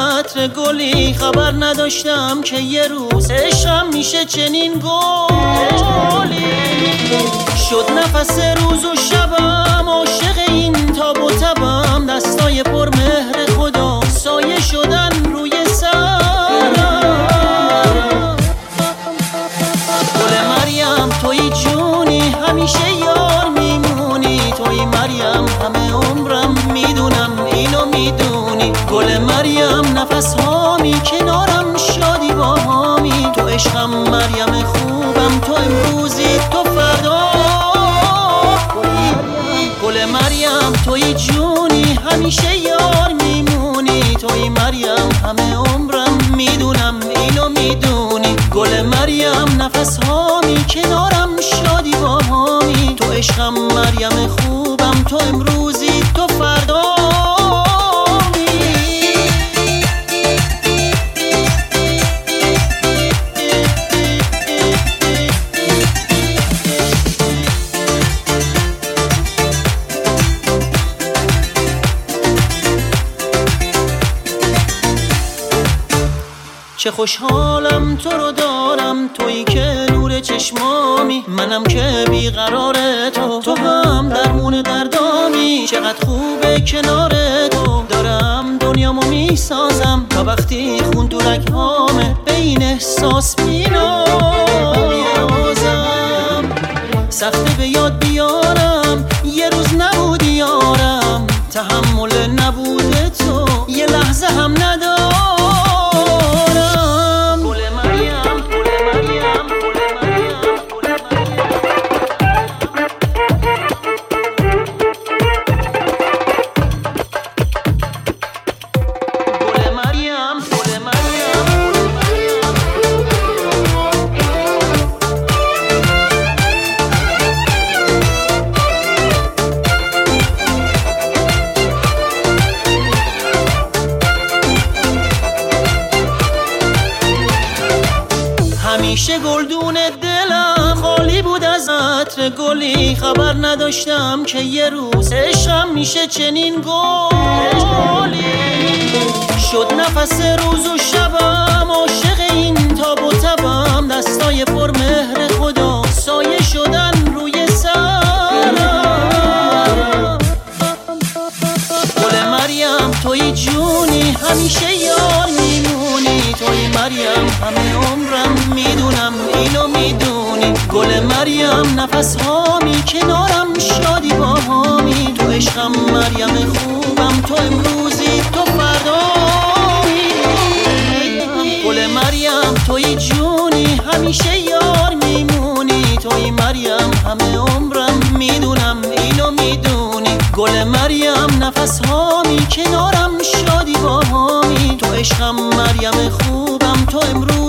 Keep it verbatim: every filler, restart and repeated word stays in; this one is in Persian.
عطر گلی، خبر نداشتم که یه روز عشقم میشه چنین گلی. شد نفس روز و شبم، عاشق این تاب و تبم، دستای پر مهر خدا سایه شدن روی سرم. گل مریم توی جونی، همیشه یار میمونی، توی مریم همه عمرم، میدونم اینو میدونی. گل مریم نفس هامی، کنارم شادی با هامی، تو عشقم مریم خوبم، تو امروزی تو فردا. گل مریم توی جونی، همیشه یار میمونی، توی مریم همه عمرم، میدونم اینو میدونی. گل مریم نفس هامی، کنارم شادی با هامی، تو عشقم مریم خوبم، تو امروزی تو فردا. چه خوشحالم تو رو دارم، تویی که نور چشمامی، منم که بیقرار تو، تو هم درمون دردامی. چقدر خوبه کنار تو، دارم دنیامو میسازم، تا وقتی خون تو رگهامه به این احساس مینازم. سخته به یاد بیارم یه روز نبودی یارم، تحمل نبوده تو یه لحظه هم ندارم. همیشه گلدون دلم خالی بود از عطر گلی، خبر نداشتم که یه روز عشقم میشه چنین گلی. شد نفس روز و شبم، عاشق این تاب و تبم، دستای پر مهر خدا سایه شدن روی سرم. گل مریم توی جونی، همیشه یار میمونی، توی مریم همه عمرم، میدونم اینو میدونی. گل مریم نفس هامی، کنارم شادی با هامی، تو عشقم مریم خوبم، تو امروزی تو فردایی. گل مریم توی جونی، همیشه یار میمونی، توی مریم همه عمرم، میدونم اینو میدونی. گل مریم نفس هامی، کنارم شادی با هامی، تو عشقم مریم خوبم، تو امروز